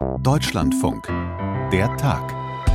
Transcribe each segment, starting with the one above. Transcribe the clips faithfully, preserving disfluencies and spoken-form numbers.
Deutschlandfunk. Der Tag.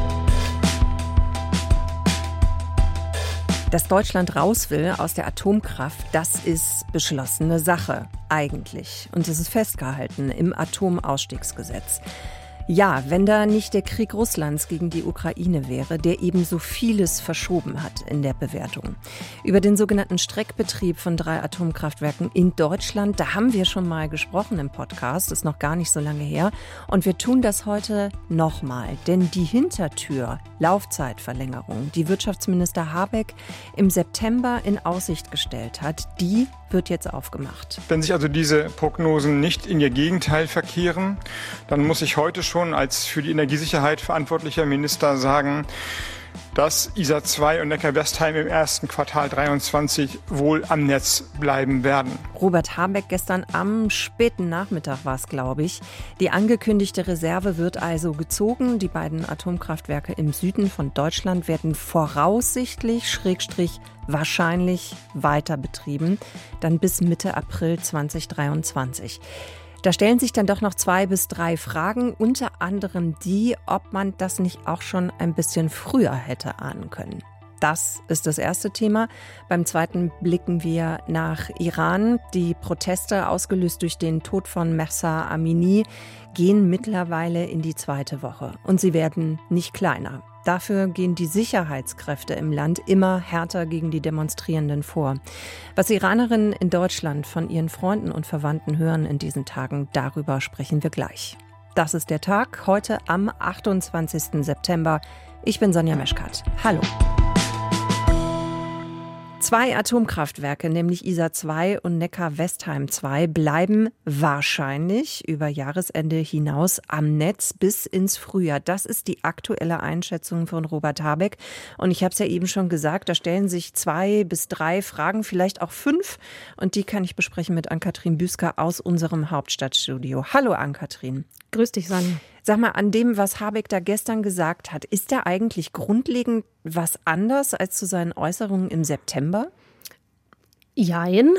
Dass Deutschland raus will aus der Atomkraft, das ist beschlossene Sache, eigentlich. Und es ist festgehalten im Atomausstiegsgesetz. Ja, wenn da nicht der Krieg Russlands gegen die Ukraine wäre, der eben so vieles verschoben hat in der Bewertung. Über den sogenannten Streckbetrieb von drei Atomkraftwerken in Deutschland, da haben wir schon mal gesprochen im Podcast, ist noch gar nicht so lange her. Und wir tun das heute nochmal, denn die Hintertür, Laufzeitverlängerung, die Wirtschaftsminister Habeck im September in Aussicht gestellt hat, die wird jetzt aufgemacht. Wenn sich also diese Prognosen nicht in ihr Gegenteil verkehren, dann muss ich heute schon als für die Energiesicherheit verantwortlicher Minister sagen, dass I S A zwei und Neckar-Westheim im ersten Quartal dreiundzwanzig wohl am Netz bleiben werden. Robert Habeck gestern am späten Nachmittag war es, glaube ich. Die angekündigte Reserve wird also gezogen. Die beiden Atomkraftwerke im Süden von Deutschland werden voraussichtlich, Schrägstrich wahrscheinlich weiter betrieben, dann bis Mitte April zweitausenddreiundzwanzig. Da stellen sich dann doch noch zwei bis drei Fragen, unter anderem die, ob man das nicht auch schon ein bisschen früher hätte ahnen können. Das ist das erste Thema. Beim zweiten blicken wir nach Iran. Die Proteste, ausgelöst durch den Tod von Mahsa Amini, gehen mittlerweile in die zweite Woche. Und sie werden nicht kleiner. Dafür gehen die Sicherheitskräfte im Land immer härter gegen die Demonstrierenden vor. Was Iranerinnen in Deutschland von ihren Freunden und Verwandten hören in diesen Tagen, darüber sprechen wir gleich. Das ist der Tag, heute am achtundzwanzigsten September. Ich bin Sonja Meschkat. Hallo. Zwei Atomkraftwerke, nämlich I S A zwei und Neckar-Westheim zwei, bleiben wahrscheinlich über Jahresende hinaus am Netz bis ins Frühjahr. Das ist die aktuelle Einschätzung von Robert Habeck. Und ich habe es ja eben schon gesagt, da stellen sich zwei bis drei Fragen, vielleicht auch fünf. Und die kann ich besprechen mit Ann-Kathrin Büsker aus unserem Hauptstadtstudio. Hallo Ann-Kathrin. Grüß dich, Sonja. Sag mal, an dem, was Habeck da gestern gesagt hat, ist da eigentlich grundlegend was anders als zu seinen Äußerungen im September? Jein.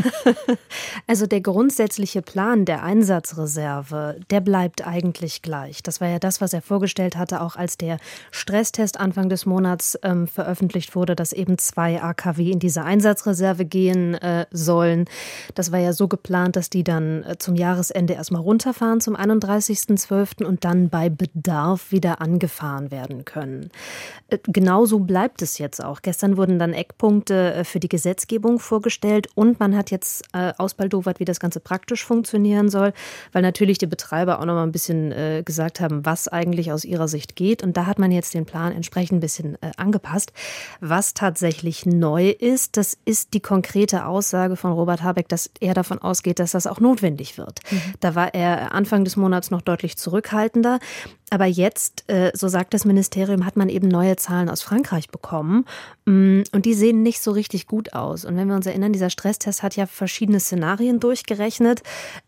Also der grundsätzliche Plan der Einsatzreserve, der bleibt eigentlich gleich. Das war ja das, was er vorgestellt hatte, auch als der Stresstest Anfang des Monats ähm, veröffentlicht wurde, dass eben zwei A K W in diese Einsatzreserve gehen äh, sollen. Das war ja so geplant, dass die dann äh, zum Jahresende erstmal runterfahren zum einunddreißigsten zwölften und dann bei Bedarf wieder angefahren werden können. Äh, genauso bleibt es jetzt auch. Gestern wurden dann Eckpunkte äh, für die Gesetzgebung vorgestellt. Und man hat jetzt äh, ausbaldowert, wie das Ganze praktisch funktionieren soll, weil natürlich die Betreiber auch noch mal ein bisschen äh, gesagt haben, was eigentlich aus ihrer Sicht geht. Und da hat man jetzt den Plan entsprechend ein bisschen äh, angepasst. Was tatsächlich neu ist, das ist die konkrete Aussage von Robert Habeck, dass er davon ausgeht, dass das auch notwendig wird. Mhm. Da war er Anfang des Monats noch deutlich zurückhaltender. Aber jetzt, äh, so sagt das Ministerium, hat man eben neue Zahlen aus Frankreich bekommen. Und die sehen nicht so richtig gut aus. Und wenn wir uns erinnern, dieser Stresstest hat ja verschiedene Szenarien durchgerechnet.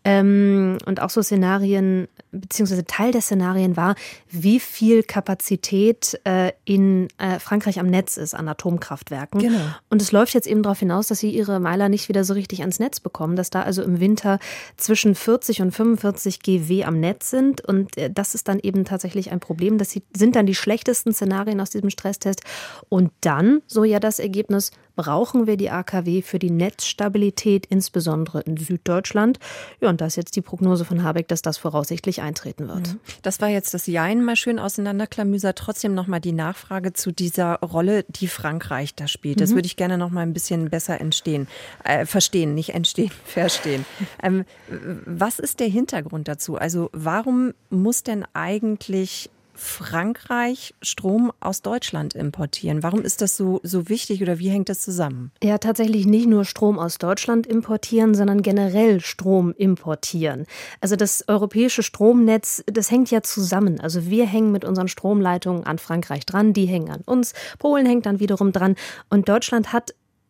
Ähm, und auch so Szenarien, beziehungsweise Teil der Szenarien war, wie viel Kapazität äh, in äh, Frankreich am Netz ist an Atomkraftwerken. Genau. Und es läuft jetzt eben darauf hinaus, dass sie ihre Meiler nicht wieder so richtig ans Netz bekommen. Dass da also im Winter zwischen vierzig und fünfundvierzig Gigawatt am Netz sind. Und äh, das ist dann eben tatsächlich ein Problem. Das sind dann die schlechtesten Szenarien aus diesem Stresstest. Und dann, so ja das Ergebnis, brauchen wir die A K W für die Netzstabilität, insbesondere in Süddeutschland. Ja, und da ist jetzt die Prognose von Habeck, dass das voraussichtlich eintreten wird. Das war jetzt das Jein mal schön auseinanderklamüsert. Trotzdem nochmal die Nachfrage zu dieser Rolle, die Frankreich da spielt. Das mhm. würde ich gerne noch mal ein bisschen besser entstehen, äh, verstehen, nicht entstehen, verstehen. Ähm, was ist der Hintergrund dazu? Also warum muss denn eigentlich Frankreich Strom aus Deutschland importieren? Warum ist das so, so wichtig oder wie hängt das zusammen? Ja, tatsächlich nicht nur Strom aus Deutschland importieren, sondern generell Strom importieren. Also das europäische Stromnetz, das hängt ja zusammen. Also wir hängen mit unseren Stromleitungen an Frankreich dran, die hängen an uns. Polen hängt dann wiederum dran. Und Deutschland hat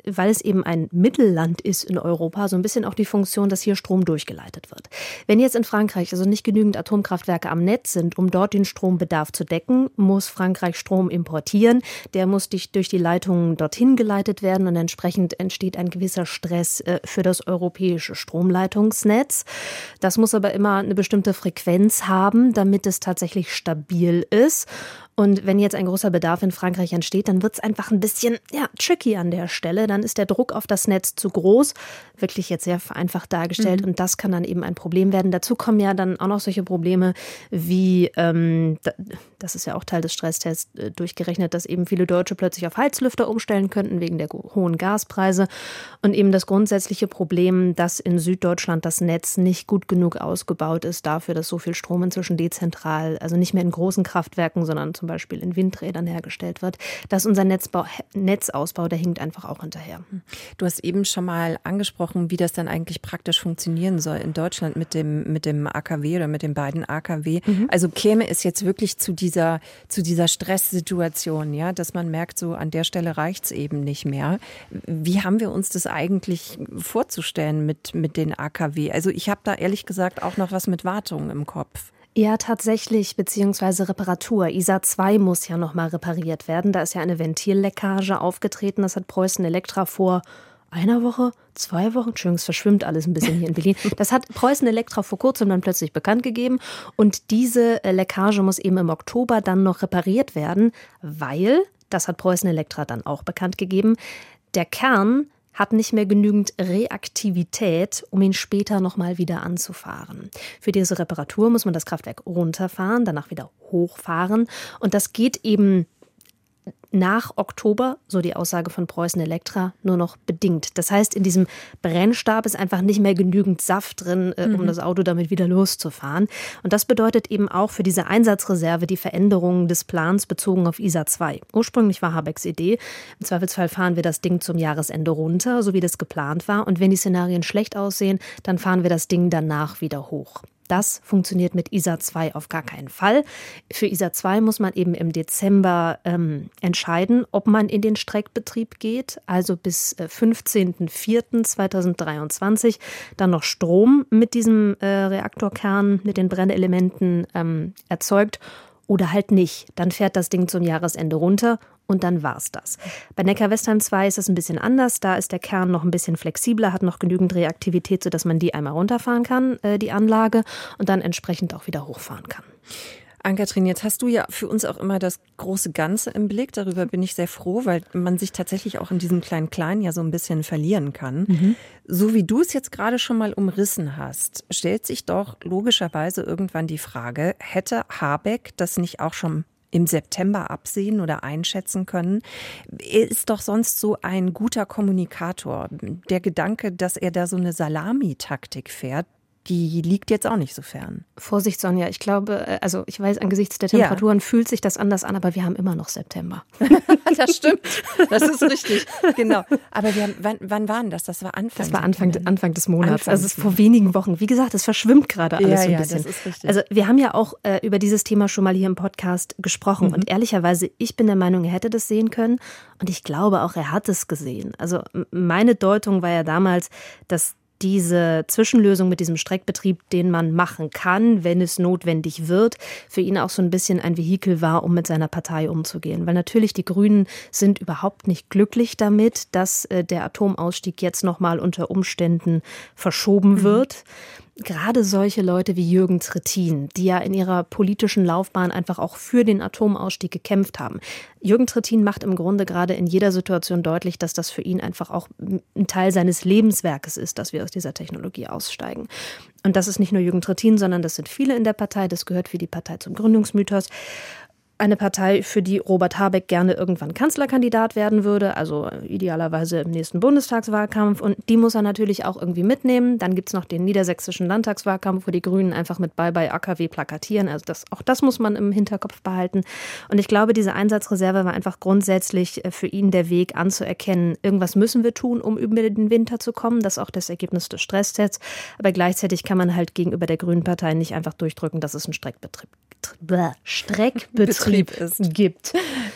weil es eben ein Mittelland ist in Europa, so ein bisschen auch die Funktion, dass hier Strom durchgeleitet wird. Wenn jetzt in Frankreich also nicht genügend Atomkraftwerke am Netz sind, um dort den Strombedarf zu decken, muss Frankreich Strom importieren. Der muss durch die Leitungen dorthin geleitet werden und entsprechend entsteht ein gewisser Stress für das europäische Stromleitungsnetz. Das muss aber immer eine bestimmte Frequenz haben, damit es tatsächlich stabil ist. Und wenn jetzt ein großer Bedarf in Frankreich entsteht, dann wird es einfach ein bisschen ja, tricky an der Stelle. Dann ist der Druck auf das Netz zu groß, wirklich jetzt sehr vereinfacht dargestellt. Mhm. Und das kann dann eben ein Problem werden. Dazu kommen ja dann auch noch solche Probleme wie, ähm, das ist ja auch Teil des Stresstests äh, durchgerechnet, dass eben viele Deutsche plötzlich auf Heizlüfter umstellen könnten wegen der hohen Gaspreise. Und eben das grundsätzliche Problem, dass in Süddeutschland das Netz nicht gut genug ausgebaut ist dafür, dass so viel Strom inzwischen dezentral, also nicht mehr in großen Kraftwerken, sondern zum Beispiel in Windrädern hergestellt wird, dass unser Netzbau, Netzausbau, der hinkt einfach auch hinterher. Du hast eben schon mal angesprochen, wie das dann eigentlich praktisch funktionieren soll in Deutschland mit dem, mit dem A K W oder mit den beiden A K W. Mhm. Also käme es jetzt wirklich zu dieser, zu dieser Stresssituation, ja, dass man merkt, so an der Stelle reicht es eben nicht mehr. Wie haben wir uns das eigentlich vorzustellen mit, mit den A K W? Also ich habe da ehrlich gesagt auch noch was mit Wartung im Kopf. Ja, tatsächlich, beziehungsweise Reparatur. I S A zwei muss ja nochmal repariert werden. Da ist ja eine Ventilleckage aufgetreten. Das hat Preußen Elektra vor einer Woche, zwei Wochen, Entschuldigung, es verschwimmt alles ein bisschen hier in Berlin. Das hat Preußen Elektra vor kurzem dann plötzlich bekannt gegeben. Und diese Leckage muss eben im Oktober dann noch repariert werden, weil, das hat Preußen Elektra dann auch bekannt gegeben, der Kern hat nicht mehr genügend Reaktivität, um ihn später nochmal wieder anzufahren. Für diese Reparatur muss man das Kraftwerk runterfahren, danach wieder hochfahren. Und das geht eben nach Oktober, so die Aussage von Preußen Elektra, nur noch bedingt. Das heißt, in diesem Brennstab ist einfach nicht mehr genügend Saft drin, äh, um mhm. das Auto damit wieder loszufahren. Und das bedeutet eben auch für diese Einsatzreserve die Veränderung des Plans bezogen auf I S A zwei. Ursprünglich war Habecks Idee, im Zweifelsfall fahren wir das Ding zum Jahresende runter, so wie das geplant war. Und wenn die Szenarien schlecht aussehen, dann fahren wir das Ding danach wieder hoch. Das funktioniert mit I S A zwei auf gar keinen Fall. Für I S A zwei muss man eben im Dezember ähm, entscheiden, ob man in den Streckbetrieb geht, also bis äh, fünfzehnten vierten zweitausenddreiundzwanzig dann noch Strom mit diesem äh, Reaktorkern, mit den Brennelementen ähm, erzeugt oder halt nicht. Dann fährt das Ding zum Jahresende runter. Und dann war's das. Bei Neckar-Westheim zwei ist es ein bisschen anders. Da ist der Kern noch ein bisschen flexibler, hat noch genügend Reaktivität, sodass man die einmal runterfahren kann, äh, die Anlage, und dann entsprechend auch wieder hochfahren kann. Ann-Kathrin, jetzt hast du ja für uns auch immer das große Ganze im Blick. Darüber bin ich sehr froh, weil man sich tatsächlich auch in diesem Klein-Klein ja so ein bisschen verlieren kann. Mhm. So wie du es jetzt gerade schon mal umrissen hast, stellt sich doch logischerweise irgendwann die Frage, hätte Habeck das nicht auch schon im September absehen oder einschätzen können? Er ist doch sonst so ein guter Kommunikator. Der Gedanke, dass er da so eine Salamitaktik fährt, die liegt jetzt auch nicht so fern. Vorsicht, Sonja, ich glaube, also ich weiß, angesichts der Temperaturen ja. fühlt sich das anders an, aber wir haben immer noch September. Das stimmt, das ist richtig, genau. Aber wir haben, wann, wann war denn das? Das war Anfang Das war Anfang, Anfang des Monats, Anfang also es ist vor wenigen Wochen. Wie gesagt, es verschwimmt gerade alles ja, so ein ja, bisschen. Das ist richtig. Also wir haben ja auch äh, über dieses Thema schon mal hier im Podcast gesprochen. Mhm. Und ehrlicherweise, ich bin der Meinung, er hätte das sehen können. Und ich glaube auch, er hat es gesehen. Also meine Deutung war ja damals, dass diese Zwischenlösung mit diesem Streckbetrieb, den man machen kann, wenn es notwendig wird, für ihn auch so ein bisschen ein Vehikel war, um mit seiner Partei umzugehen. Weil natürlich die Grünen sind überhaupt nicht glücklich damit, dass der Atomausstieg jetzt nochmal unter Umständen verschoben wird. Mhm. Gerade solche Leute wie Jürgen Trittin, die ja in ihrer politischen Laufbahn einfach auch für den Atomausstieg gekämpft haben. Jürgen Trittin macht im Grunde gerade in jeder Situation deutlich, dass das für ihn einfach auch ein Teil seines Lebenswerkes ist, dass wir aus dieser Technologie aussteigen. Und das ist nicht nur Jürgen Trittin, sondern das sind viele in der Partei. Das gehört für die Partei zum Gründungsmythos. Eine Partei, für die Robert Habeck gerne irgendwann Kanzlerkandidat werden würde, also idealerweise im nächsten Bundestagswahlkampf. Und die muss er natürlich auch irgendwie mitnehmen. Dann gibt es noch den niedersächsischen Landtagswahlkampf, wo die Grünen einfach mit Bye-bye A K W plakatieren. Also das, auch das muss man im Hinterkopf behalten. Und ich glaube, diese Einsatzreserve war einfach grundsätzlich für ihn der Weg anzuerkennen, irgendwas müssen wir tun, um über den Winter zu kommen. Das ist auch das Ergebnis des Stresstests. Aber gleichzeitig kann man halt gegenüber der Grünen Partei nicht einfach durchdrücken, dass es einen Streckbetrieb, Streckbetrieb ist. gibt.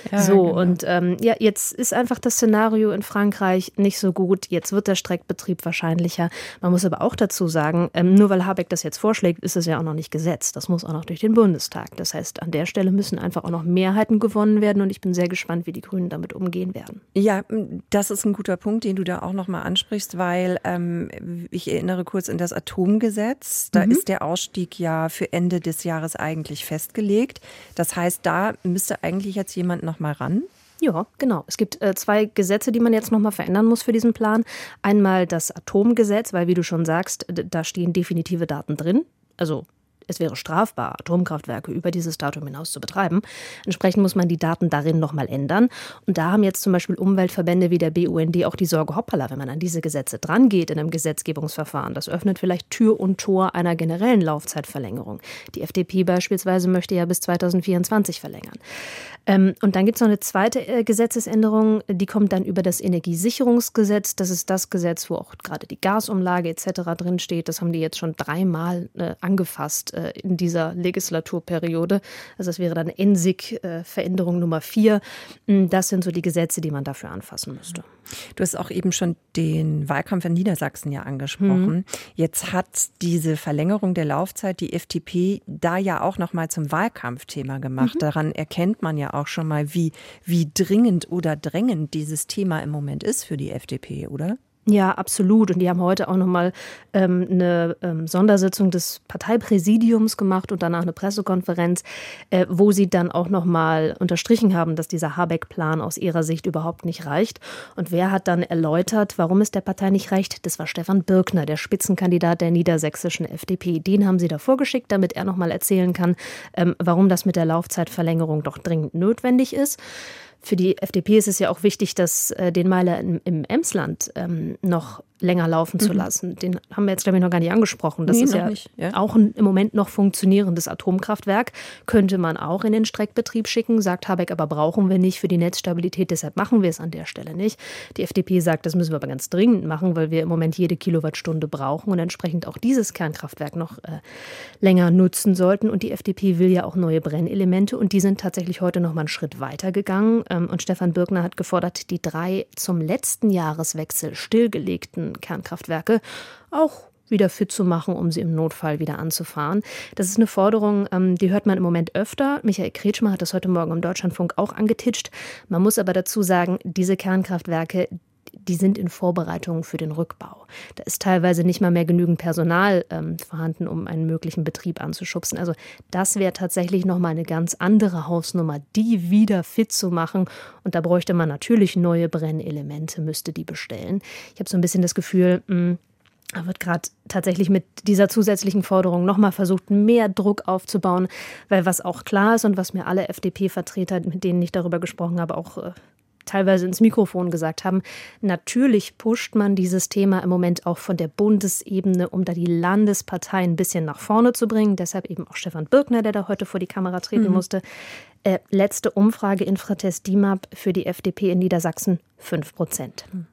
Ja, so, genau. und ähm, ja, jetzt ist einfach das Szenario in Frankreich nicht so gut. Jetzt wird der Streckbetrieb wahrscheinlicher. Man muss aber auch dazu sagen, ähm, nur weil Habeck das jetzt vorschlägt, ist es ja auch noch nicht Gesetz. Das muss auch noch durch den Bundestag. Das heißt, an der Stelle müssen einfach auch noch Mehrheiten gewonnen werden und ich bin sehr gespannt, wie die Grünen damit umgehen werden. Ja, das ist ein guter Punkt, den du da auch nochmal ansprichst, weil ähm, ich erinnere kurz an das Atomgesetz. Da mhm. ist der Ausstieg ja für Ende des Jahres eigentlich festgelegt. Das heißt, da müsste eigentlich jetzt jemand nochmal ran. Ja, genau. Es gibt äh, zwei Gesetze, die man jetzt nochmal verändern muss für diesen Plan. Einmal das Atomgesetz, weil, wie du schon sagst, da stehen definitive Daten drin. Also es wäre strafbar, Atomkraftwerke über dieses Datum hinaus zu betreiben. Entsprechend muss man die Daten darin nochmal ändern. Und da haben jetzt zum Beispiel Umweltverbände wie der B U N D auch die Sorge, hoppala, wenn man an diese Gesetze drangeht in einem Gesetzgebungsverfahren, das öffnet vielleicht Tür und Tor einer generellen Laufzeitverlängerung. Die F D P beispielsweise möchte ja bis zweitausendvierundzwanzig verlängern. Ähm, und dann gibt es noch eine zweite äh, Gesetzesänderung, die kommt dann über das Energiesicherungsgesetz. Das ist das Gesetz, wo auch gerade die Gasumlage et cetera drinsteht. Das haben die jetzt schon dreimal äh, angefasst in dieser Legislaturperiode. Also das wäre dann N S I G-Veränderung Nummer vier. Das sind so die Gesetze, die man dafür anfassen müsste. Du hast auch eben schon den Wahlkampf in Niedersachsen ja angesprochen. Mhm. Jetzt hat diese Verlängerung der Laufzeit die F D P da ja auch noch mal zum Wahlkampfthema gemacht. Mhm. Daran erkennt man ja auch schon mal, wie, wie dringend oder drängend dieses Thema im Moment ist für die F D P, oder? Ja, absolut. Und die haben heute auch nochmal ähm, eine ähm, Sondersitzung des Parteipräsidiums gemacht und danach eine Pressekonferenz, äh, wo sie dann auch nochmal unterstrichen haben, dass dieser Habeck-Plan aus ihrer Sicht überhaupt nicht reicht. Und wer hat dann erläutert, warum es der Partei nicht reicht? Das war Stefan Birkner, der Spitzenkandidat der niedersächsischen F D P. Den haben sie da vorgeschickt, damit er nochmal erzählen kann, ähm, warum das mit der Laufzeitverlängerung doch dringend notwendig ist. Für die F D P ist es ja auch wichtig, dass äh, den Meiler im, im Emsland ähm, noch länger laufen zu lassen. Den haben wir jetzt, glaube ich, noch gar nicht angesprochen. Das nee, ist ja, ja auch ein im Moment noch funktionierendes Atomkraftwerk. Könnte man auch in den Streckbetrieb schicken, sagt Habeck, aber brauchen wir nicht für die Netzstabilität, deshalb machen wir es an der Stelle nicht. Die F D P sagt, das müssen wir aber ganz dringend machen, weil wir im Moment jede Kilowattstunde brauchen und entsprechend auch dieses Kernkraftwerk noch äh, länger nutzen sollten. Und die F D P will ja auch neue Brennelemente und die sind tatsächlich heute noch mal einen Schritt weiter gegangen. Ähm, und Stefan Birkner hat gefordert, die drei zum letzten Jahreswechsel stillgelegten Kernkraftwerke auch wieder fit zu machen, um sie im Notfall wieder anzufahren. Das ist eine Forderung, die hört man im Moment öfter. Michael Kretschmer hat das heute Morgen im Deutschlandfunk auch angetitscht. Man muss aber dazu sagen, diese Kernkraftwerke, die sind in Vorbereitung für den Rückbau. Da ist teilweise nicht mal mehr genügend Personal ähm, vorhanden, um einen möglichen Betrieb anzuschubsen. Also das wäre tatsächlich nochmal eine ganz andere Hausnummer, die wieder fit zu machen. Und da bräuchte man natürlich neue Brennelemente, müsste die bestellen. Ich habe so ein bisschen das Gefühl, mh, da wird gerade tatsächlich mit dieser zusätzlichen Forderung nochmal versucht, mehr Druck aufzubauen. Weil was auch klar ist und was mir alle F D P-Vertreter, mit denen ich darüber gesprochen habe, auch äh, teilweise ins Mikrofon gesagt haben, natürlich pusht man dieses Thema im Moment auch von der Bundesebene, um da die Landesparteien ein bisschen nach vorne zu bringen. Deshalb eben auch Stefan Birkner, der da heute vor die Kamera treten mhm. musste. Äh, letzte Umfrage Infratest D I M A P für die F D P in Niedersachsen, fünf Prozent. Mhm.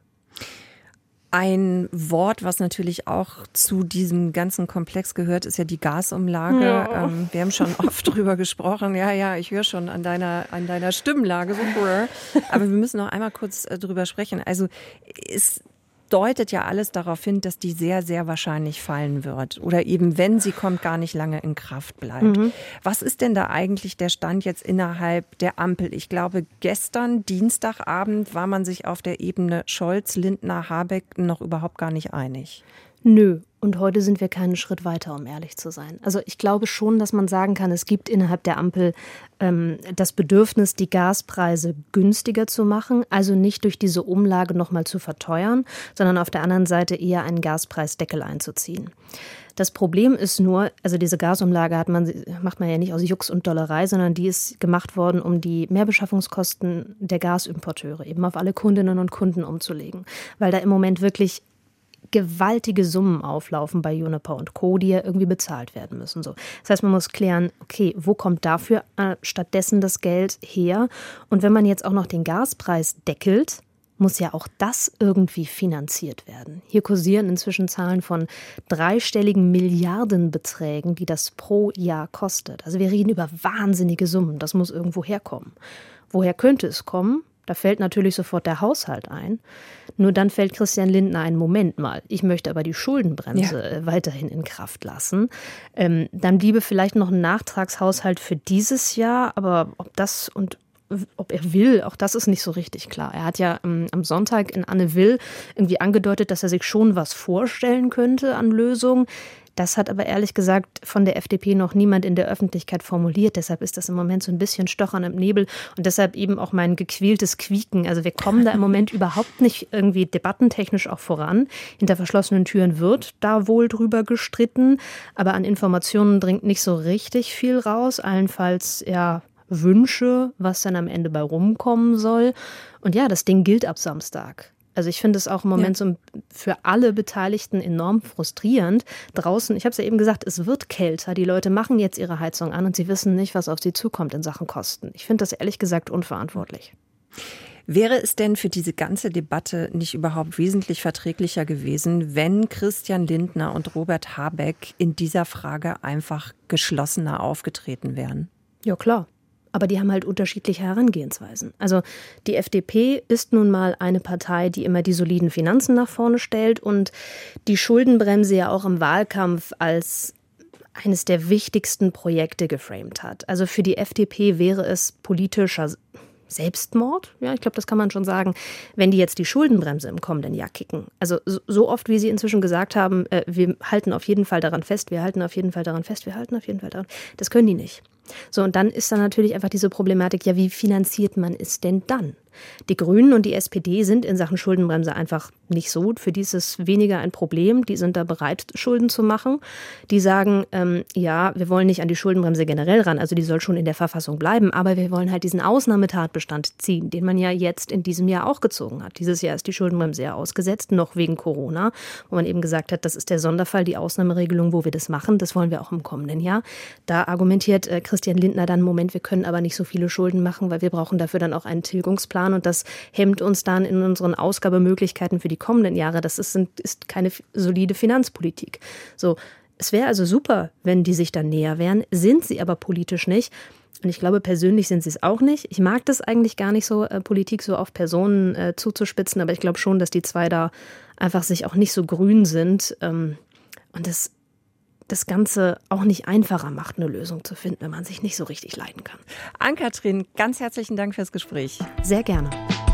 Ein Wort, was natürlich auch zu diesem ganzen Komplex gehört, ist ja die Gasumlage. Ja. Ähm, wir haben schon oft drüber gesprochen. Ja, ja, ich höre schon an deiner, an deiner Stimmlage. So. Aber wir müssen noch einmal kurz äh, drüber sprechen. Also es deutet ja alles darauf hin, dass die sehr, sehr wahrscheinlich fallen wird. Oder eben, wenn sie kommt, gar nicht lange in Kraft bleibt. Mhm. Was ist denn da eigentlich der Stand jetzt innerhalb der Ampel? Ich glaube, gestern, Dienstagabend, war man sich auf der Ebene Scholz, Lindner, Habeck noch überhaupt gar nicht einig. Nö. Und heute sind wir keinen Schritt weiter, um ehrlich zu sein. Also ich glaube schon, dass man sagen kann, es gibt innerhalb der Ampel ähm, das Bedürfnis, die Gaspreise günstiger zu machen. Also nicht durch diese Umlage nochmal zu verteuern, sondern auf der anderen Seite eher einen Gaspreisdeckel einzuziehen. Das Problem ist nur, also diese Gasumlage hat man, macht man ja nicht aus Jux und Dollerei, sondern die ist gemacht worden, um die Mehrbeschaffungskosten der Gasimporteure eben auf alle Kundinnen und Kunden umzulegen. Weil da im Moment wirklich gewaltige Summen auflaufen bei Uniper und Co., die ja irgendwie bezahlt werden müssen. So. Das heißt, man muss klären, okay, wo kommt dafür äh, stattdessen das Geld her? Und wenn man jetzt auch noch den Gaspreis deckelt, muss ja auch das irgendwie finanziert werden. Hier kursieren inzwischen Zahlen von dreistelligen Milliardenbeträgen, die das pro Jahr kostet. Also wir reden über wahnsinnige Summen. Das muss irgendwo herkommen. Woher könnte es kommen? Da fällt natürlich sofort der Haushalt ein. Nur dann fällt Christian Lindner ein, Moment mal, ich möchte aber die Schuldenbremse ja. weiterhin in Kraft lassen. Ähm, dann bliebe vielleicht noch ein Nachtragshaushalt für dieses Jahr, aber ob das und ob er will, auch das ist nicht so richtig klar. Er hat ja ähm, am Sonntag in Anne Will irgendwie angedeutet, dass er sich schon was vorstellen könnte an Lösungen. Das hat aber ehrlich gesagt von der F D P noch niemand in der Öffentlichkeit formuliert. Deshalb ist das im Moment so ein bisschen Stochern im Nebel und deshalb eben auch mein gequältes Quieken. Also wir kommen da im Moment überhaupt nicht irgendwie debattentechnisch auch voran. Hinter verschlossenen Türen wird da wohl drüber gestritten, aber an Informationen dringt nicht so richtig viel raus. Allenfalls ja Wünsche, was dann am Ende bei rumkommen soll. Und ja, das Ding gilt ab Samstag. Also ich finde es auch im Moment ja. so für alle Beteiligten enorm frustrierend. Draußen, ich habe es ja eben gesagt, es wird kälter. Die Leute machen jetzt ihre Heizung an und sie wissen nicht, was auf sie zukommt in Sachen Kosten. Ich finde das ehrlich gesagt unverantwortlich. Wäre es denn für diese ganze Debatte nicht überhaupt wesentlich verträglicher gewesen, wenn Christian Lindner und Robert Habeck in dieser Frage einfach geschlossener aufgetreten wären? Ja, klar. Aber die haben halt unterschiedliche Herangehensweisen. Also die F D P ist nun mal eine Partei, die immer die soliden Finanzen nach vorne stellt und die Schuldenbremse ja auch im Wahlkampf als eines der wichtigsten Projekte geframed hat. Also für die F D P wäre es politischer Selbstmord, ja, ich glaube, das kann man schon sagen, wenn die jetzt die Schuldenbremse im kommenden Jahr kicken. Also so oft, wie sie inzwischen gesagt haben, äh, wir halten auf jeden Fall daran fest, wir halten auf jeden Fall daran fest, wir halten auf jeden Fall daran, das können die nicht. So, und dann ist dann natürlich einfach diese Problematik, ja, wie finanziert man es denn dann? Die Grünen und die S P D sind in Sachen Schuldenbremse einfach nicht so. Für die ist es weniger ein Problem. Die sind da bereit, Schulden zu machen. Die sagen, ähm, ja, wir wollen nicht an die Schuldenbremse generell ran. Also die soll schon in der Verfassung bleiben. Aber wir wollen halt diesen Ausnahmetatbestand ziehen, den man ja jetzt in diesem Jahr auch gezogen hat. Dieses Jahr ist die Schuldenbremse ja ausgesetzt, noch wegen Corona, wo man eben gesagt hat, das ist der Sonderfall, die Ausnahmeregelung, wo wir das machen. Das wollen wir auch im kommenden Jahr. Da argumentiert äh, Christian Lindner dann, Moment, wir können aber nicht so viele Schulden machen, weil wir brauchen dafür dann auch einen Tilgungsplan. Und das hemmt uns dann in unseren Ausgabemöglichkeiten für die kommenden Jahre. Das ist, ist keine solide Finanzpolitik. So, es wäre also super, wenn die sich dann näher wären, sind sie aber politisch nicht. Und ich glaube, persönlich sind sie es auch nicht. Ich mag das eigentlich gar nicht so, äh, Politik so auf Personen äh, zuzuspitzen, aber ich glaube schon, dass die zwei da einfach sich auch nicht so grün sind. Ähm, und das das Ganze auch nicht einfacher macht, eine Lösung zu finden, wenn man sich nicht so richtig leiden kann. Ann-Kathrin, ganz herzlichen Dank fürs Gespräch. Sehr gerne.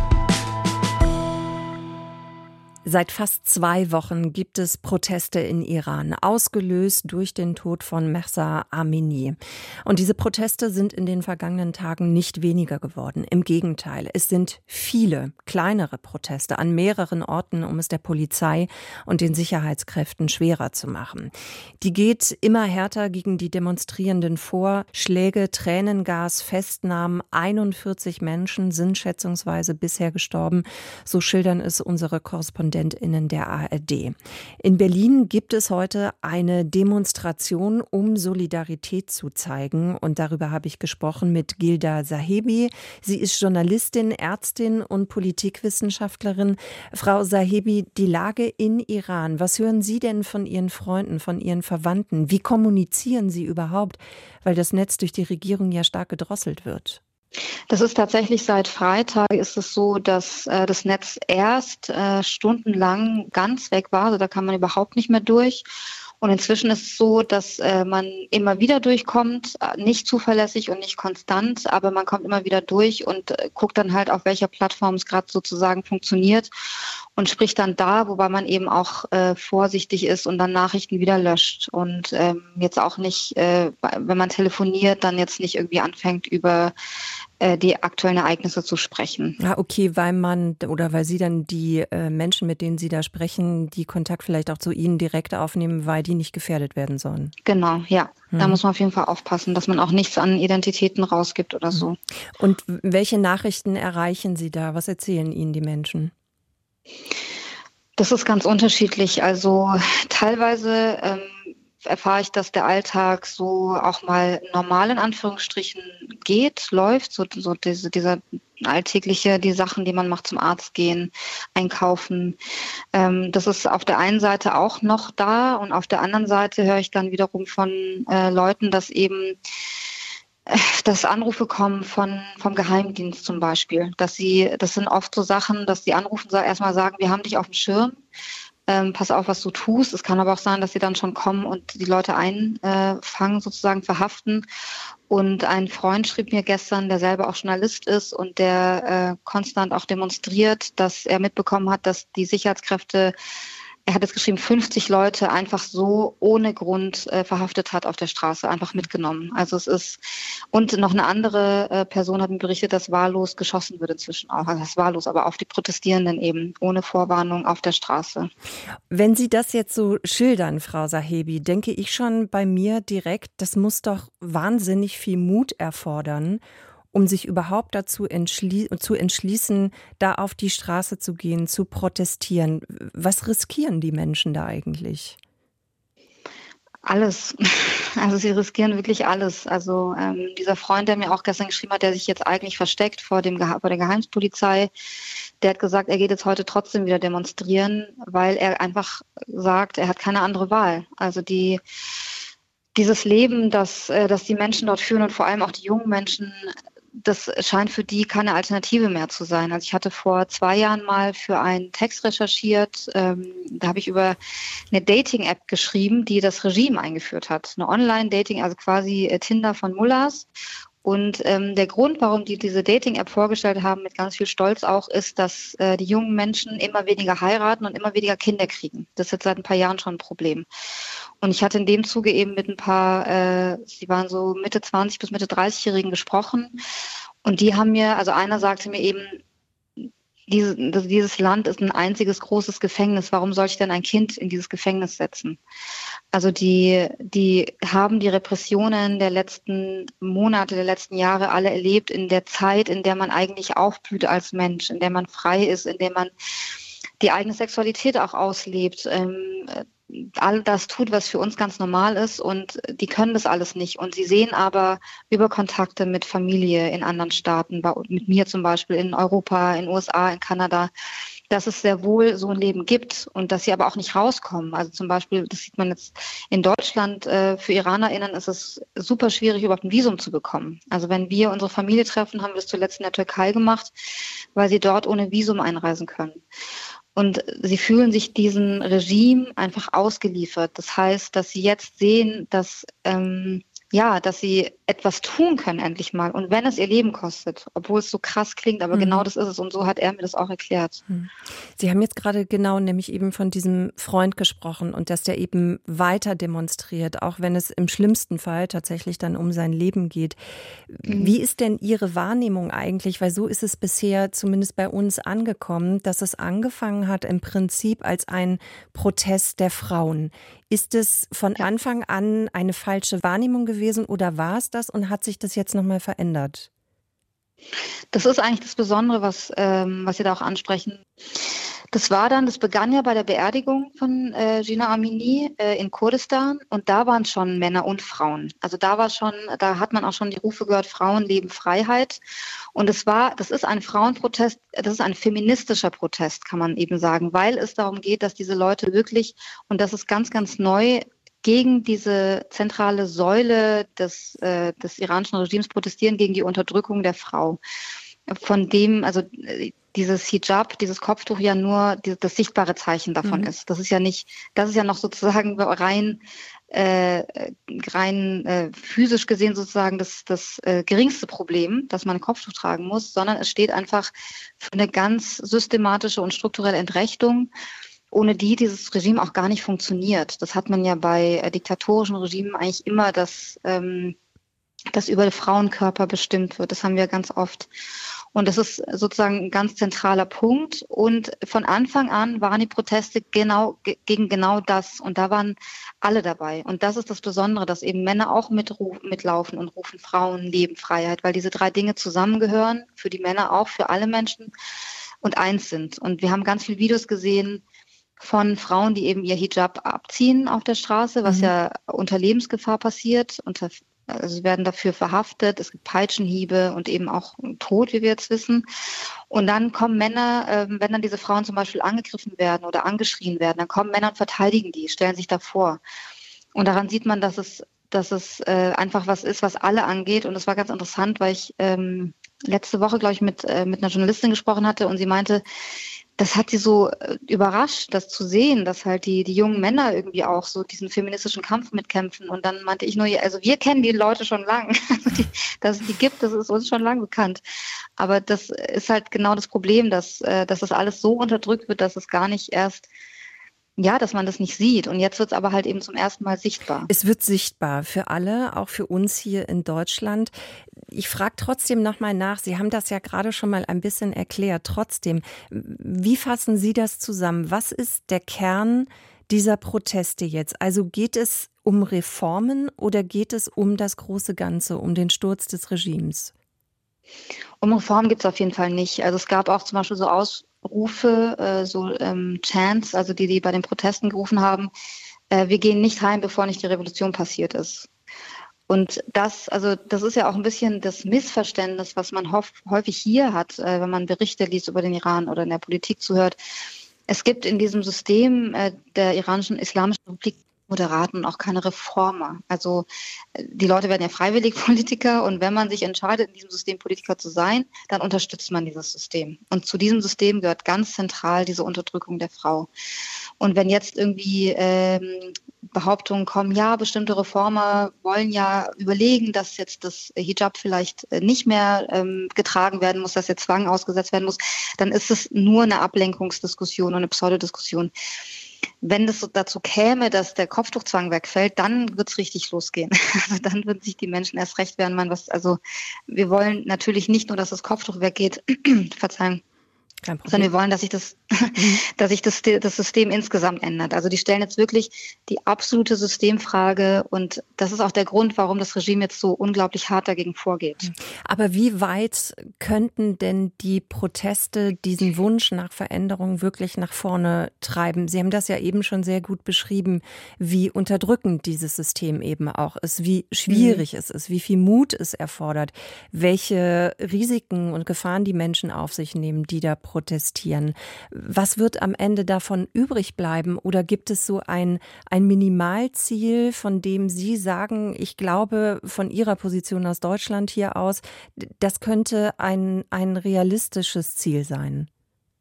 Seit fast zwei Wochen gibt es Proteste in Iran, ausgelöst durch den Tod von Mahsa Amini. Und diese Proteste sind in den vergangenen Tagen nicht weniger geworden. Im Gegenteil, es sind viele kleinere Proteste an mehreren Orten, um es der Polizei und den Sicherheitskräften schwerer zu machen. Die geht immer härter gegen die Demonstrierenden vor. Schläge, Tränengas, Festnahmen. einundvierzig Menschen sind schätzungsweise bisher gestorben. So schildern es unsere Korrespondenten der A R D. In Berlin gibt es heute eine Demonstration, um Solidarität zu zeigen. Und darüber habe ich gesprochen mit Gilda Sahebi. Sie ist Journalistin, Ärztin und Politikwissenschaftlerin. Frau Sahebi, die Lage in Iran, was hören Sie denn von Ihren Freunden, von Ihren Verwandten? Wie kommunizieren Sie überhaupt? Weil das Netz durch die Regierung ja stark gedrosselt wird. Das ist tatsächlich seit Freitag ist es so, dass äh, das Netz erst äh, stundenlang ganz weg war. Also da kann man überhaupt nicht mehr durch. Und inzwischen ist es so, dass äh, man immer wieder durchkommt, nicht zuverlässig und nicht konstant, aber man kommt immer wieder durch und äh, guckt dann halt, auf welcher Plattform es gerade sozusagen funktioniert und spricht dann da, wobei man eben auch äh, vorsichtig ist und dann Nachrichten wieder löscht und ähm, jetzt auch nicht, äh, wenn man telefoniert, dann jetzt nicht irgendwie anfängt, über die aktuellen Ereignisse zu sprechen. Ja, okay, weil man oder weil Sie dann die äh, Menschen, mit denen Sie da sprechen, die Kontakt vielleicht auch zu Ihnen direkt aufnehmen, weil die nicht gefährdet werden sollen. Genau, ja. Hm. Da muss man auf jeden Fall aufpassen, dass man auch nichts an Identitäten rausgibt oder so. Und welche Nachrichten erreichen Sie da? Was erzählen Ihnen die Menschen? Das ist ganz unterschiedlich. Also teilweise ähm, erfahre ich, dass der Alltag so auch mal normal in Anführungsstrichen geht, läuft, so, so diese, dieser alltägliche, die Sachen, die man macht, zum Arzt gehen, einkaufen. Ähm, das ist auf der einen Seite auch noch da und auf der anderen Seite höre ich dann wiederum von äh, Leuten, dass eben äh, dass Anrufe kommen von vom Geheimdienst zum Beispiel, dass sie, das sind oft so Sachen, dass die anrufen, erstmal sagen, wir haben dich auf dem Schirm. Ähm, pass auf, was du tust. Es kann aber auch sein, dass sie dann schon kommen und die Leute einfangen, sozusagen verhaften. Und ein Freund schrieb mir gestern, der selber auch Journalist ist und der äh, konstant auch demonstriert, dass er mitbekommen hat, dass die Sicherheitskräfte, er hat es geschrieben, fünfzig Leute einfach so ohne Grund äh, verhaftet hat auf der Straße, einfach mitgenommen. Also es ist, und noch eine andere äh, Person hat mir berichtet, dass wahllos geschossen wird inzwischen auch. Also das ist wahllos, aber auf die Protestierenden eben, ohne Vorwarnung auf der Straße. Wenn Sie das jetzt so schildern, Frau Sahebi, denke ich schon bei mir direkt, das muss doch wahnsinnig viel Mut erfordern, um sich überhaupt dazu entschlie- zu entschließen, da auf die Straße zu gehen, zu protestieren. Was riskieren die Menschen da eigentlich? Alles. Also sie riskieren wirklich alles. Also ähm, dieser Freund, der mir auch gestern geschrieben hat, der sich jetzt eigentlich versteckt vor dem Geha- vor der Geheimpolizei, der hat gesagt, er geht jetzt heute trotzdem wieder demonstrieren, weil er einfach sagt, er hat keine andere Wahl. Also die dieses Leben, das, äh, das die Menschen dort führen und vor allem auch die jungen Menschen, das scheint für die keine Alternative mehr zu sein. Also ich hatte vor zwei Jahren mal für einen Text recherchiert, ähm, da habe ich über eine Dating-App geschrieben, die das Regime eingeführt hat. Eine Online-Dating, also quasi äh, Tinder von Mullahs. Und ähm, der Grund, warum die diese Dating-App vorgestellt haben, mit ganz viel Stolz auch, ist, dass äh, die jungen Menschen immer weniger heiraten und immer weniger Kinder kriegen. Das ist jetzt seit ein paar Jahren schon ein Problem. Und ich hatte in dem Zuge eben mit ein paar, äh, sie waren so Mitte zwanzig bis Mitte dreißig-Jährigen gesprochen. Und die haben mir, also einer sagte mir eben, diese, dieses Land ist ein einziges großes Gefängnis. Warum soll ich denn ein Kind in dieses Gefängnis setzen? Also die, die haben die Repressionen der letzten Monate, der letzten Jahre alle erlebt in der Zeit, in der man eigentlich aufblüht als Mensch, in der man frei ist, in der man die eigene Sexualität auch auslebt, ähm, all das tut, was für uns ganz normal ist, und die können das alles nicht. Und sie sehen aber über Kontakte mit Familie in anderen Staaten, mit mir zum Beispiel in Europa, in den U S A, in Kanada, dass es sehr wohl so ein Leben gibt und dass sie aber auch nicht rauskommen. Also zum Beispiel, das sieht man jetzt in Deutschland, äh, für IranerInnen ist es super schwierig, überhaupt ein Visum zu bekommen. Also wenn wir unsere Familie treffen, haben wir es zuletzt in der Türkei gemacht, weil sie dort ohne Visum einreisen können. Und sie fühlen sich diesem Regime einfach ausgeliefert. Das heißt, dass sie jetzt sehen, dass, ähm, ja, dass sie etwas tun können endlich mal. Und wenn es ihr Leben kostet, obwohl es so krass klingt, aber mhm. genau das ist es. Und so hat er mir das auch erklärt. Sie haben jetzt gerade genau nämlich eben von diesem Freund gesprochen und dass der eben weiter demonstriert, auch wenn es im schlimmsten Fall tatsächlich dann um sein Leben geht. Mhm. Wie ist denn Ihre Wahrnehmung eigentlich? Weil so ist es bisher zumindest bei uns angekommen, dass es angefangen hat im Prinzip als ein Protest der Frauen. Ist es von ja. Anfang an eine falsche Wahrnehmung gewesen oder war es das und hat sich das jetzt nochmal verändert? Das ist eigentlich das Besondere, was, ähm, was Sie da auch ansprechen. Das war dann, das begann ja bei der Beerdigung von äh, Jina Amini äh, in Kurdistan, und da waren schon Männer und Frauen. Also da war schon, da hat man auch schon die Rufe gehört, Frauen leben Freiheit. Und es war, das ist ein Frauenprotest, das ist ein feministischer Protest, kann man eben sagen, weil es darum geht, dass diese Leute wirklich, und das ist ganz, ganz neu, gegen diese zentrale Säule des, äh, des iranischen Regimes protestieren, gegen die Unterdrückung der Frau. Von dem, also dieses Hijab, dieses Kopftuch ja nur die, das sichtbare Zeichen davon mhm. ist. Das ist ja nicht, das ist ja noch sozusagen rein, äh, rein äh, physisch gesehen sozusagen das, das äh, geringste Problem, dass man ein Kopftuch tragen muss, sondern es steht einfach für eine ganz systematische und strukturelle Entrechtung, ohne die dieses Regime auch gar nicht funktioniert. Das hat man ja bei äh, diktatorischen Regimen eigentlich immer, dass, ähm, dass über den Frauenkörper bestimmt wird. Das haben wir ganz oft. Und das ist sozusagen ein ganz zentraler Punkt. Und von Anfang an waren die Proteste genau gegen genau das. Und da waren alle dabei. Und das ist das Besondere, dass eben Männer auch mitruf, mitlaufen und rufen, Frauen leben Freiheit, weil diese drei Dinge zusammengehören, für die Männer auch, für alle Menschen, und eins sind. Und wir haben ganz viele Videos gesehen von Frauen, die eben ihr Hijab abziehen auf der Straße, was mhm. ja unter Lebensgefahr passiert, unter Also sie werden dafür verhaftet, es gibt Peitschenhiebe und eben auch Tod, wie wir jetzt wissen. Und dann kommen Männer, äh, wenn dann diese Frauen zum Beispiel angegriffen werden oder angeschrien werden, dann kommen Männer und verteidigen die, stellen sich davor. Und daran sieht man, dass es, dass es äh, einfach was ist, was alle angeht. Und es war ganz interessant, weil ich ähm, letzte Woche, glaube ich, mit, äh, mit einer Journalistin gesprochen hatte und sie meinte, das hat sie so überrascht, das zu sehen, dass halt die, die jungen Männer irgendwie auch so diesen feministischen Kampf mitkämpfen. Und dann meinte ich nur, also wir kennen die Leute schon lang. die, dass es die gibt, das ist uns schon lang bekannt. Aber das ist halt genau das Problem, dass, dass das alles so unterdrückt wird, dass es gar nicht erst, ja, dass man das nicht sieht. Und jetzt wird es aber halt eben zum ersten Mal sichtbar. Es wird sichtbar für alle, auch für uns hier in Deutschland. Ich frage trotzdem nochmal nach, Sie haben das ja gerade schon mal ein bisschen erklärt. Trotzdem, wie fassen Sie das zusammen? Was ist der Kern dieser Proteste jetzt? Also geht es um Reformen oder geht es um das große Ganze, um den Sturz des Regimes? Um Reformen gibt es auf jeden Fall nicht. Also es gab auch zum Beispiel so Ausrufe, äh, so ähm, Chants, also die, die bei den Protesten gerufen haben, äh, wir gehen nicht heim, bevor nicht die Revolution passiert ist. Und das, also das ist ja auch ein bisschen das Missverständnis, was man häufig hier hat, äh, wenn man Berichte liest über den Iran oder in der Politik zuhört. Es gibt in diesem System äh, der iranischen Islamischen Republik Moderaten und auch keine Reformer. Also die Leute werden ja freiwillig Politiker und wenn man sich entscheidet, in diesem System Politiker zu sein, dann unterstützt man dieses System. Und zu diesem System gehört ganz zentral diese Unterdrückung der Frau. Und wenn jetzt irgendwie ähm, Behauptungen kommen, ja, bestimmte Reformer wollen ja überlegen, dass jetzt das Hijab vielleicht nicht mehr ähm, getragen werden muss, dass jetzt Zwang ausgesetzt werden muss, dann ist es nur eine Ablenkungsdiskussion und eine Pseudodiskussion. Wenn es dazu käme, dass der Kopftuchzwang wegfällt, dann wird es richtig losgehen. Also dann würden sich die Menschen erst recht werden. Man was, also wir wollen natürlich nicht nur, dass das Kopftuch weggeht, Verzeihung, sondern wir wollen, dass sich das, dass sich das, das System insgesamt ändert. Also die stellen jetzt wirklich die absolute Systemfrage und das ist auch der Grund, warum das Regime jetzt so unglaublich hart dagegen vorgeht. Aber wie weit könnten denn die Proteste diesen Wunsch nach Veränderung wirklich nach vorne treiben? Sie haben das ja eben schon sehr gut beschrieben, wie unterdrückend dieses System eben auch ist, wie schwierig mhm. es ist, wie viel Mut es erfordert, welche Risiken und Gefahren die Menschen auf sich nehmen, die da protestieren. Was wird am Ende davon übrig bleiben? Oder gibt es so ein, ein Minimalziel, von dem Sie sagen, ich glaube, von Ihrer Position aus Deutschland hier aus, das könnte ein, ein realistisches Ziel sein?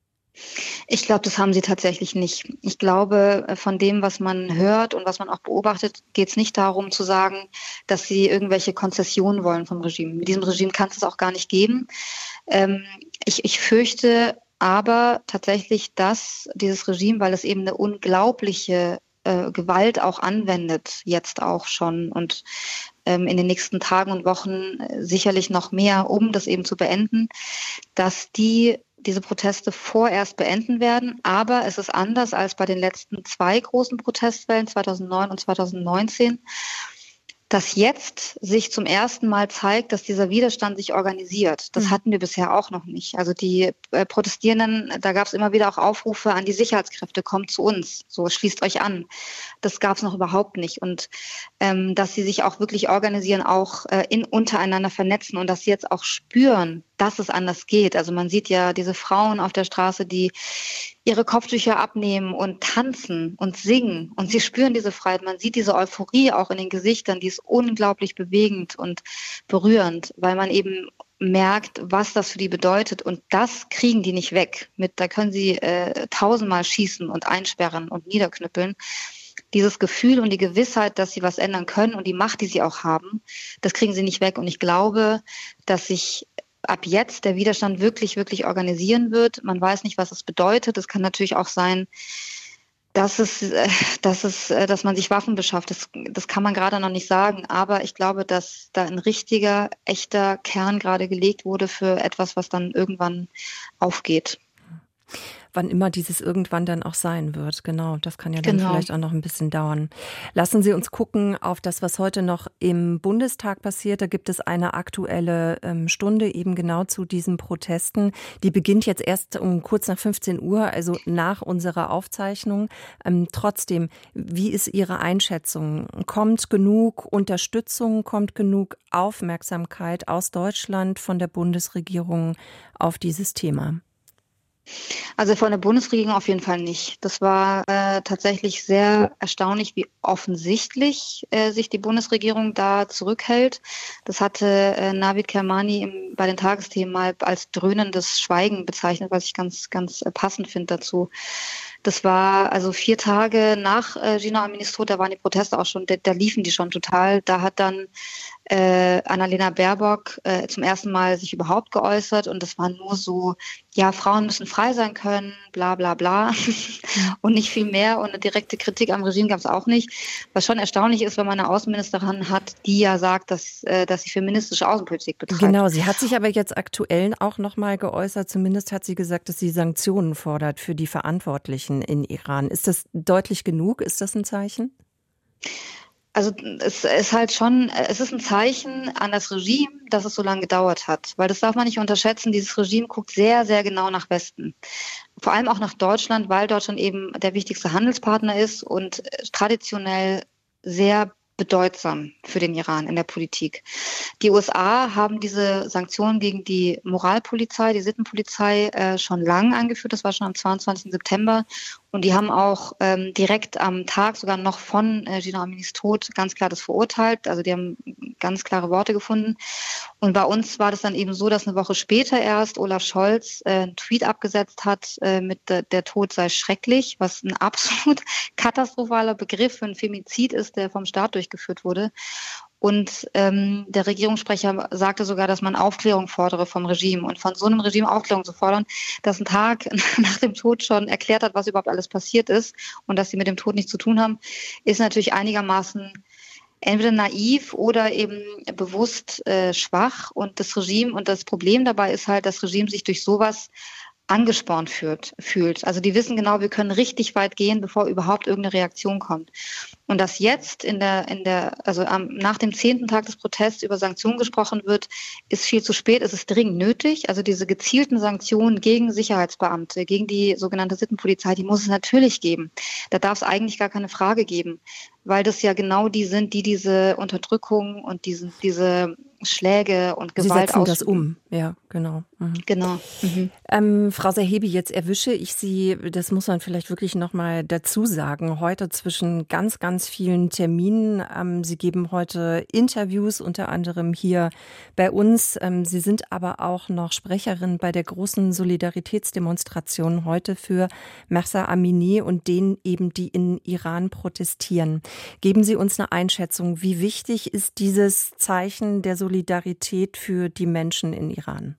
Ich glaube, das haben sie tatsächlich nicht. Ich glaube, von dem, was man hört und was man auch beobachtet, geht es nicht darum zu sagen, dass sie irgendwelche Konzessionen wollen vom Regime. Mit diesem Regime kann es es auch gar nicht geben. Ähm, ich, ich fürchte aber tatsächlich, dass dieses Regime, weil es eben eine unglaubliche äh, Gewalt auch anwendet, jetzt auch schon und ähm, in den nächsten Tagen und Wochen äh, sicherlich noch mehr, um das eben zu beenden, dass die diese Proteste vorerst beenden werden. Aber es ist anders als bei den letzten zwei großen Protestwellen, zweitausendneun und zweitausendneunzehn, dass jetzt sich zum ersten Mal zeigt, dass dieser Widerstand sich organisiert. Das hatten wir bisher auch noch nicht. Also die äh, Protestierenden, da gab es immer wieder auch Aufrufe an die Sicherheitskräfte, kommt zu uns, so schließt euch an. Das gab es noch überhaupt nicht. Und ähm, dass sie sich auch wirklich organisieren, auch äh, in untereinander vernetzen und dass sie jetzt auch spüren, dass es anders geht. Also man sieht ja diese Frauen auf der Straße, die ihre Kopftücher abnehmen und tanzen und singen. Und sie spüren diese Freiheit. Man sieht diese Euphorie auch in den Gesichtern, die ist unglaublich bewegend und berührend, weil man eben merkt, was das für die bedeutet. Und das kriegen die nicht weg. Mit, da können sie äh, tausendmal schießen und einsperren und niederknüppeln. Dieses Gefühl und die Gewissheit, dass sie was ändern können und die Macht, die sie auch haben, das kriegen sie nicht weg. Und ich glaube, dass sich ab jetzt der Widerstand wirklich, wirklich organisieren wird. Man weiß nicht, was es bedeutet. Es kann natürlich auch sein, dass es, dass es, dass man sich Waffen beschafft. Das, das kann man gerade noch nicht sagen. Aber ich glaube, dass da ein richtiger, echter Kern gerade gelegt wurde für etwas, was dann irgendwann aufgeht. wann immer dieses irgendwann dann auch sein wird. Genau, das kann ja dann Genau. vielleicht auch noch ein bisschen dauern. Lassen Sie uns gucken auf das, was heute noch im Bundestag passiert. Da gibt es eine aktuelle ähm, Stunde eben genau zu diesen Protesten. Die beginnt jetzt erst um kurz nach fünfzehn Uhr, also nach unserer Aufzeichnung. Ähm, trotzdem, wie ist Ihre Einschätzung? Kommt genug Unterstützung, kommt genug Aufmerksamkeit aus Deutschland von der Bundesregierung auf dieses Thema? Also von der Bundesregierung auf jeden Fall nicht. Das war äh, tatsächlich sehr erstaunlich, wie offensichtlich äh, sich die Bundesregierung da zurückhält. Das hatte äh, Navid Kermani im, bei den Tagesthemen mal als dröhnendes Schweigen bezeichnet, was ich ganz, ganz äh, passend finde dazu. Das war also vier Tage nach äh, Gina Aminis Tod, da waren die Proteste auch schon, da, da liefen die schon total. Da hat dann äh, Annalena Baerbock äh, zum ersten Mal sich überhaupt geäußert und das war nur so, ja, Frauen müssen frei sein können, bla bla bla und nicht viel mehr und eine direkte Kritik am Regime gab es auch nicht. Was schon erstaunlich ist, wenn man eine Außenministerin hat, die ja sagt, dass, äh, dass sie feministische Außenpolitik betreibt. Genau, sie hat sich aber jetzt aktuell auch nochmal geäußert, zumindest hat sie gesagt, dass sie Sanktionen fordert für die Verantwortlichen in Iran. Ist das deutlich genug? Ist das ein Zeichen? Also es ist halt schon, es ist ein Zeichen an das Regime, dass es so lange gedauert hat. Weil das darf man nicht unterschätzen, dieses Regime guckt sehr, sehr genau nach Westen. Vor allem auch nach Deutschland, weil Deutschland eben der wichtigste Handelspartner ist und traditionell sehr bedeutsam für den Iran in der Politik. Die U S A haben diese Sanktionen gegen die Moralpolizei, die Sittenpolizei äh, schon lang angeführt. Das war schon am zweiundzwanzigsten September. Und die haben auch ähm, direkt am Tag sogar noch von äh, Gina Aminis Tod ganz klar das verurteilt. Also die haben ganz klare Worte gefunden. Und bei uns war das dann eben so, dass eine Woche später erst Olaf Scholz äh, einen Tweet abgesetzt hat äh, mit äh, der Tod sei schrecklich, was ein absolut katastrophaler Begriff für einen Femizid ist, der vom Staat durchgeführt wurde. Und ähm, der Regierungssprecher sagte sogar, dass man Aufklärung fordere vom Regime. Und von so einem Regime Aufklärung zu fordern, das einen Tag nach dem Tod schon erklärt hat, was überhaupt alles passiert ist und dass sie mit dem Tod nichts zu tun haben, ist natürlich einigermaßen entweder naiv oder eben bewusst äh, schwach. Und das Regime, und das Problem dabei ist halt, das Regime sich durch sowas angespornt fühlt, fühlt. Also die wissen genau, wir können richtig weit gehen, bevor überhaupt irgendeine Reaktion kommt. Und dass jetzt in der, in der, also am, nach dem zehnten Tag des Protests über Sanktionen gesprochen wird, ist viel zu spät. Es ist dringend nötig. Also diese gezielten Sanktionen gegen Sicherheitsbeamte, gegen die sogenannte Sittenpolizei, die muss es natürlich geben. Da darf es eigentlich gar keine Frage geben, weil das ja genau die sind, die diese Unterdrückung und diese, diese Schläge und Gewalt ausüben. Sie setzen das um, ja, genau. Mhm. Genau. Mhm. Ähm, Frau Sahebi, jetzt erwische ich Sie, das muss man vielleicht wirklich nochmal dazu sagen, heute zwischen ganz, ganz vielen Terminen. Ähm, Sie geben heute Interviews, unter anderem hier bei uns. Ähm, Sie sind aber auch noch Sprecherin bei der großen Solidaritätsdemonstration heute für Mahsa Amini und denen eben, die in Iran protestieren. Geben Sie uns eine Einschätzung, wie wichtig ist dieses Zeichen der Solidarität für die Menschen in Iran?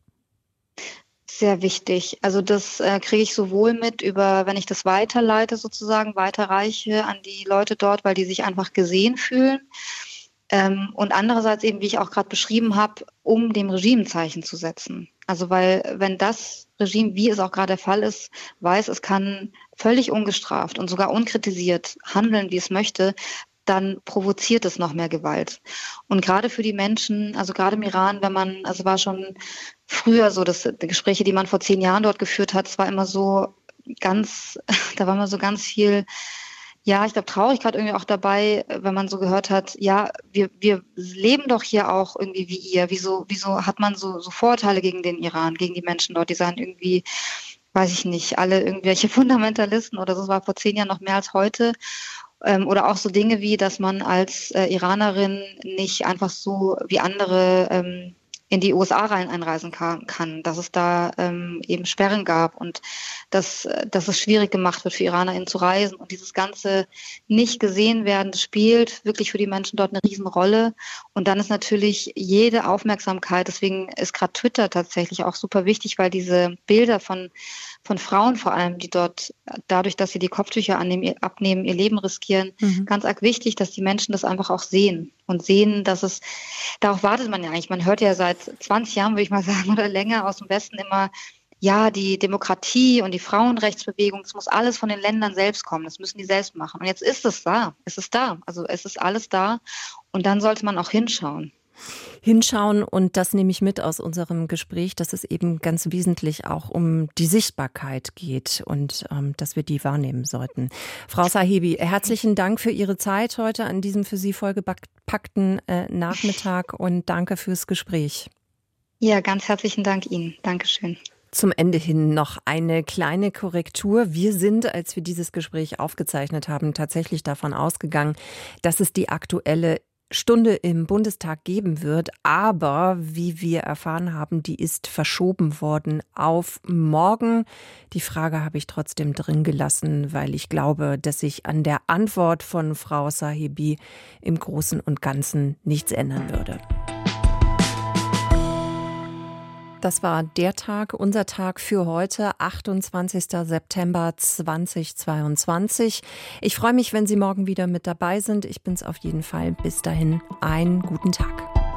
Sehr wichtig. Also das äh, kriege ich sowohl mit über, wenn ich das weiterleite sozusagen, weiterreiche an die Leute dort, weil die sich einfach gesehen fühlen. Ähm, und andererseits eben, wie ich auch gerade beschrieben habe, um dem Regime ein Zeichen zu setzen. Also weil, wenn das Regime, wie es auch gerade der Fall ist, weiß, es kann völlig ungestraft und sogar unkritisiert handeln, wie es möchte, dann provoziert es noch mehr Gewalt. Und gerade für die Menschen, also gerade im Iran, wenn man, also war schon früher so, dass die Gespräche, die man vor zehn Jahren dort geführt hat, es war immer so ganz, da war immer so ganz viel, ja, ich glaube, Traurigkeit irgendwie auch dabei, wenn man so gehört hat, ja, wir, wir leben doch hier auch irgendwie wie ihr. Wieso, wieso hat man so, so Vorurteile gegen den Iran, gegen die Menschen dort, die sagen irgendwie, weiß ich nicht, alle irgendwelche Fundamentalisten oder so, das war vor zehn Jahren noch mehr als heute. Ähm, oder auch so Dinge wie, dass man als äh, Iranerin nicht einfach so wie andere ähm, in die U S A rein einreisen kann, kann dass es da ähm, eben Sperren gab und dass, dass es schwierig gemacht wird für IranerInnen zu reisen. Und dieses ganze nicht gesehen werden, das spielt wirklich für die Menschen dort eine Riesenrolle. Und dann ist natürlich jede Aufmerksamkeit, deswegen ist gerade Twitter tatsächlich auch super wichtig, weil diese Bilder von von Frauen vor allem, die dort dadurch, dass sie die Kopftücher annehmen, abnehmen, ihr Leben riskieren, mhm. ganz arg wichtig, dass die Menschen das einfach auch sehen und sehen, dass es, darauf wartet man ja eigentlich, man hört ja seit zwanzig Jahren, würde ich mal sagen, oder länger aus dem Westen immer, ja, die Demokratie und die Frauenrechtsbewegung, es muss alles von den Ländern selbst kommen, das müssen die selbst machen. Und jetzt ist es da, es ist da, also es ist alles da und dann sollte man auch hinschauen. Hinschauen und das nehme ich mit aus unserem Gespräch, dass es eben ganz wesentlich auch um die Sichtbarkeit geht und ähm, dass wir die wahrnehmen sollten. Frau Sahibi, herzlichen Dank für Ihre Zeit heute an diesem für Sie vollgepackten äh, Nachmittag und danke fürs Gespräch. Ja, ganz herzlichen Dank Ihnen. Dankeschön. Zum Ende hin noch eine kleine Korrektur. Wir sind, als wir dieses Gespräch aufgezeichnet haben, tatsächlich davon ausgegangen, dass es die aktuelle Stunde im Bundestag geben wird, aber wie wir erfahren haben, die ist verschoben worden auf morgen. Die Frage habe ich trotzdem drin gelassen, weil ich glaube, dass sich an der Antwort von Frau Sahibi im Großen und Ganzen nichts ändern würde. Das war der Tag, unser Tag für heute, achtundzwanzigster September zweitausendzweiundzwanzig. Ich freue mich, wenn Sie morgen wieder mit dabei sind. Ich bin's auf jeden Fall. Bis dahin, einen guten Tag.